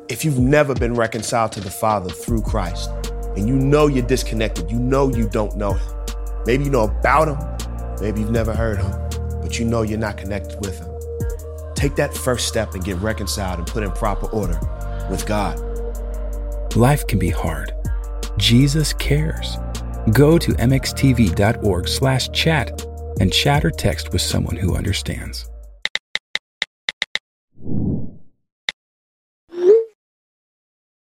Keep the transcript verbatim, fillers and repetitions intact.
If you've never been reconciled to the Father through Christ, and you know you're disconnected, you know you don't know him. Maybe you know about him, maybe you've never heard him, but you know you're not connected with him. Take that first step and get reconciled and put in proper order with God. Life can be hard. Jesus cares. Go to mxtv.org slash chat and chat or text with someone who understands.